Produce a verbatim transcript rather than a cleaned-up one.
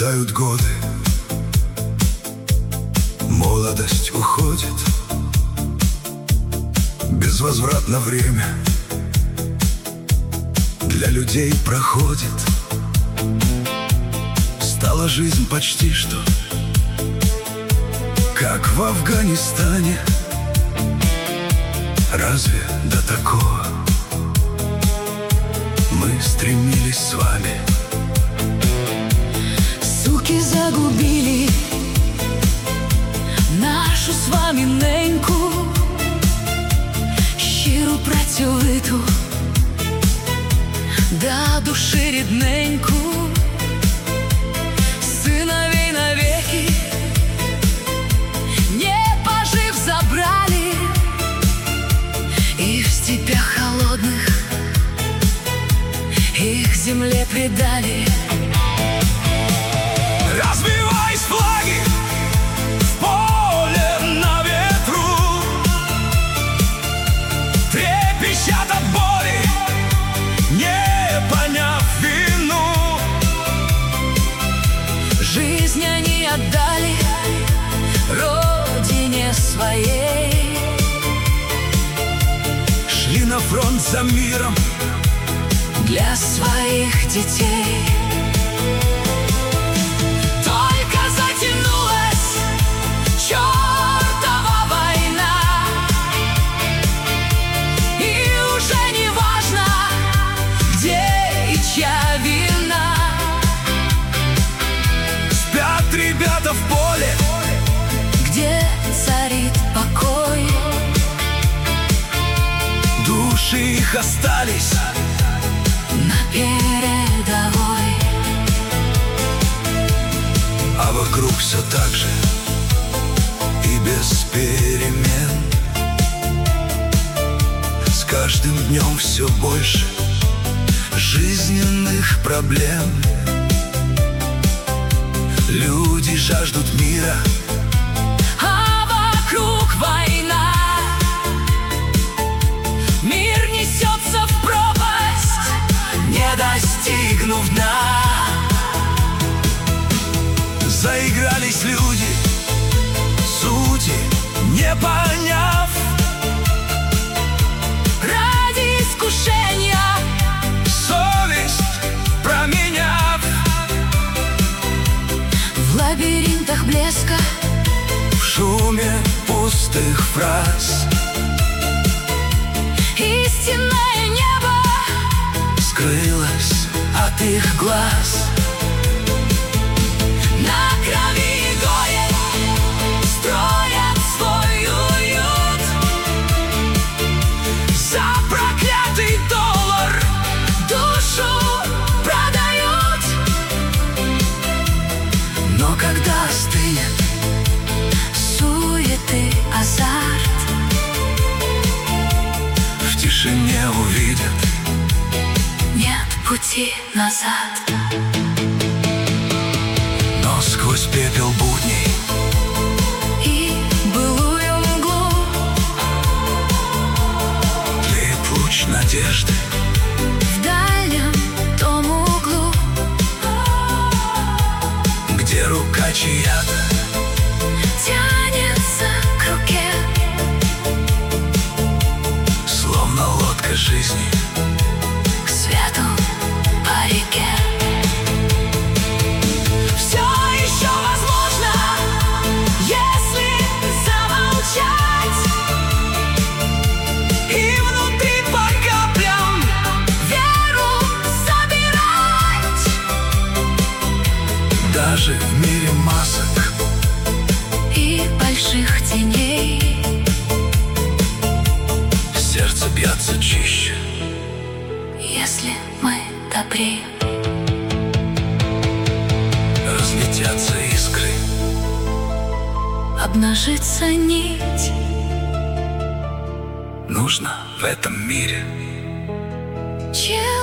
Пролетают годы, молодость уходит, безвозвратно время для людей проходит. Стала жизнь почти что как в Афганистане. Разве до такого мы стремились с вами? Суки загубили нашу з вами неньку, щиру працьовиту, до душі рідненьку. Сыновей навеки не пожив забрали, и в степях холодных их земле предали. Развиваясь флаги в поле на ветру, трепещат от боли, не поняв вину. Жизнь они отдали родине своей, шли на фронт за миром для своих детей. Только затянулась чертова война, и уже не важно, где и чья вина. Спят ребята в поле, где царит покой. души их остались на передовой, а вокруг все так же и без перемен. С каждым днем все больше жизненных проблем. Люди жаждут мира, а вокруг война. Мир несется в пропасть, не достигнув дна. заигрались люди, сути не поняв. Ради искушения совесть променяв. в лабиринтах блеска, В шуме пустых фраз истинное небо скрылось от их глаз. на крови и горе строят свой уют. За проклятый доллар душу продают. Но когда остынет Суеты, азарт, в тишине увидят, нет пути назад. но сквозь пепел будней И былую мглу тлеет луч надежды. в дальнем том углу, Где рука чья-то тянется к руке, словно лодка жизни к свету по реке. Все еще возможно, если замолчать и внутри по каплям веру собирать. даже в мире масок. И больших теней Сердце бьется чище. если мы добрее. Разлетятся искры, Обнажится нить, нужно в этом мире чем